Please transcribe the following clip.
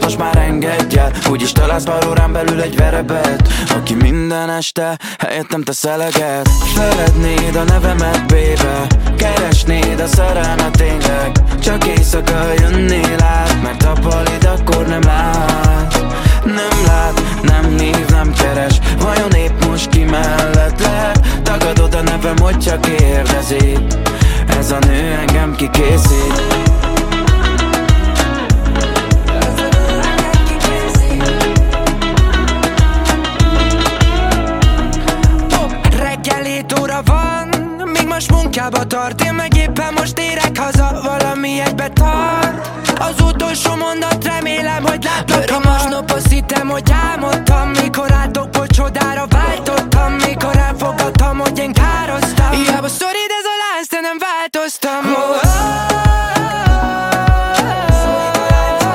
most már engedj el. Úgyis találsz pár órán belül egy verebet, aki minden este helyettem tesz eleget. Felednéd a nevemet, baby, keresnéd a szerelmet tényleg. Csak éjszaka jönnél át, mert appalid akkor nem lát. Nem lát, nem hív, nem keres. Vajon épp most ki mellett lehet? Tagadod a nevem, hogy csak kérdezi. Ez a nő engem kikészít.